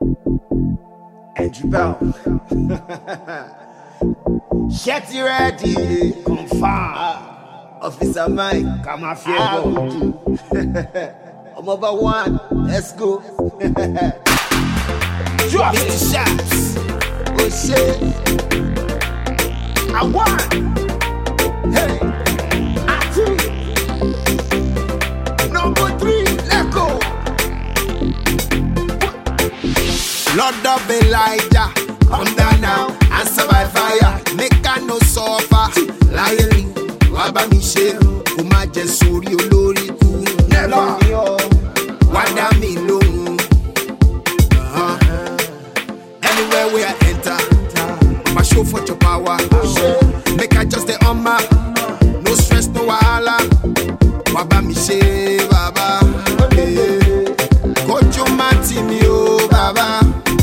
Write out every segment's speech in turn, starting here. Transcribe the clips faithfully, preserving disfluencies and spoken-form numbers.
Andrew Bell. Shut you ready, confirm. Officer Mike, come on, feel I'm over one, let's go. Drop the shots. Oh shit. I won. Hey, I two. Number three, let's go. Lord of Elijah, come down now and survive fire. Make a no suffer. Lion, waba mi ṣe, o ma jẹ sórí olórí kú. Never. Wada mi lóhùn. Anywhere we are enter, my show for your power. Make I just stay on my, no stress, no wahala. Waba mi ṣe, baba. Kojo ma ti mi o, baba.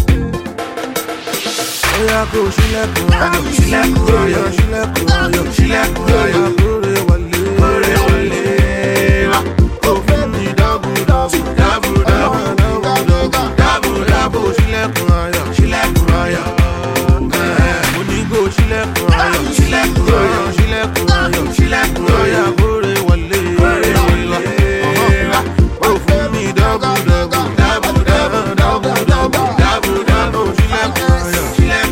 Oya ko ṣílẹ̀kùn ayọ̀, ṣílẹ̀kùn ayọ̀, ṣílẹ̀kùn ayọ̀, ṣílẹ̀kùn ayọ̀, kórè wọlé, kórè wọlé. Ó fẹ́ mi dábù dábù, dábù dábù, dábù dábù, dábù ṣílẹ̀kùn ayọ̀, ṣílẹ̀kùn ayọ̀. Mo ní kó ṣílẹ̀kùn ayọ̀, ṣílẹ̀kùn ayọ̀, ṣílẹ̀kùn ayọ̀, ṣílẹ̀kùn ayọ̀, kórè wọlé, kórè wọlé. Ó fẹ́ mi dábù dábù, dábù dábù, dábù dábù, dábù dábù ṣílẹ̀kùn ayọ̀.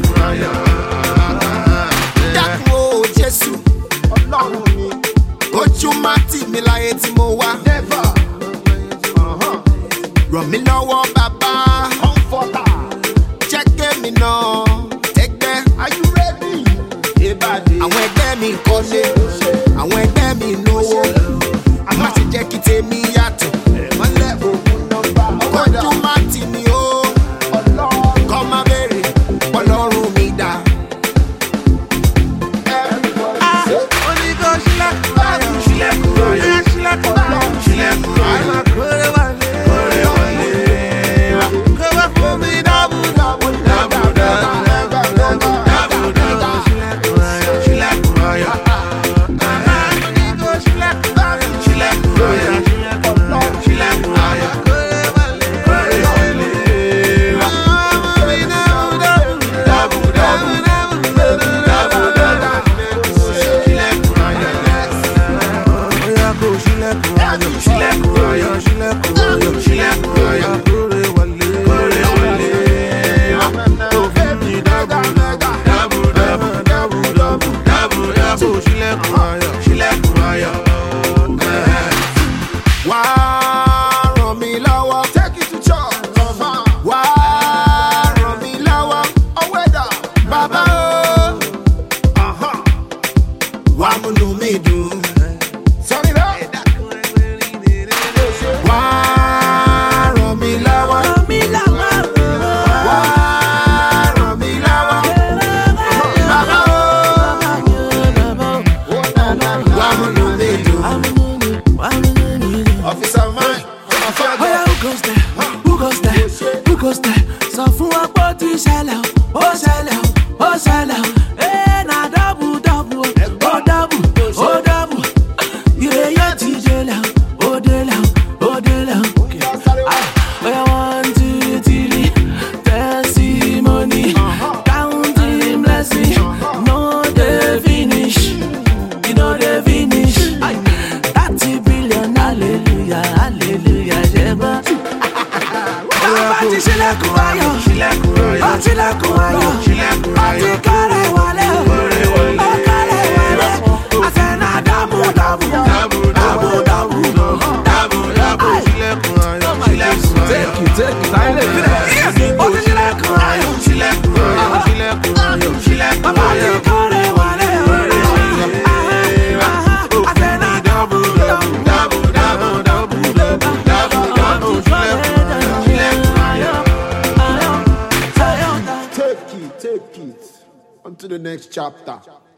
Ojú má tì mí láyé tí mo wá. Ràn mí lọ́wọ́ bàbá. Jẹ́ kémi náà tẹ́gbẹ́. Àwọn ẹgbẹ́ mi kọ́lé, àwọn ẹgbẹ́ mi lówó. Àmọ́ ti jẹ́ kí tèmi yàtọ̀. Ojú má tì mí o. Kọ́ má bèrè, Ọlọ́run mi dà. Sọ fún wa pé ó ti ṣẹlẹ̀ o, ó ṣẹlẹ̀ o, ó ṣẹlẹ̀ o. Ee na dọ́bù dọ́bù o, ó dọ́bù, ó dọ́bù. Ire yóò ti délẹ̀ o, ó délẹ̀ o, ó délẹ̀ o. Oya one two three, testimony, counting blessing, no dey finish, you no dey finish. Thirty billion, hallelujah, hallelujah, ṣẹ́gbọ́n. Ọtí ṣílẹ̀kùn ayọ̀, ọtí ṣílẹ̀kùn ayọ̀, ọtí kárẹ̀ wọlé o, ó kárẹ̀ wọlé. Àṣẹ̀nà dábù dábù, dábù dábù, dábù dábù ṣílẹ̀kùn ayọ̀, ṣílẹ̀kùn ayọ̀. Take it, take it, I live it. Ọtí ṣílẹ̀kùn ayọ̀, ṣílẹ̀kùn ayọ̀, ṣílẹ̀kùn ayọ̀, ṣílẹ̀kùn ayọ̀. Ọtí kárẹ̀ wọlé o, àṣẹ̀nà dábù dábù, dábù dábù, dábù dábù, dábù ṣílẹ̀kùn. Take it, take it. On to the next chapter.